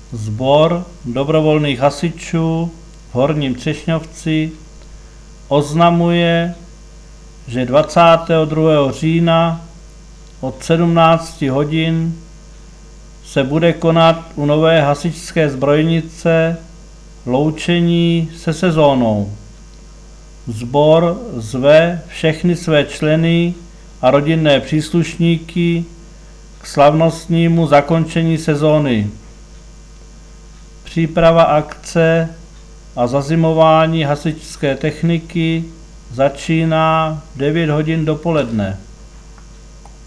Sbor dobrovolných hasičů v Horním Třešňovci oznamuje, že 22. října od 17 hodin se bude konat u nové hasičské zbrojnice loučení se sezónou. Sbor zve všechny své členy a rodinné příslušníky k slavnostnímu zakončení sezóny. Příprava akce a zazimování hasičské techniky začíná v 9 hodin dopoledne.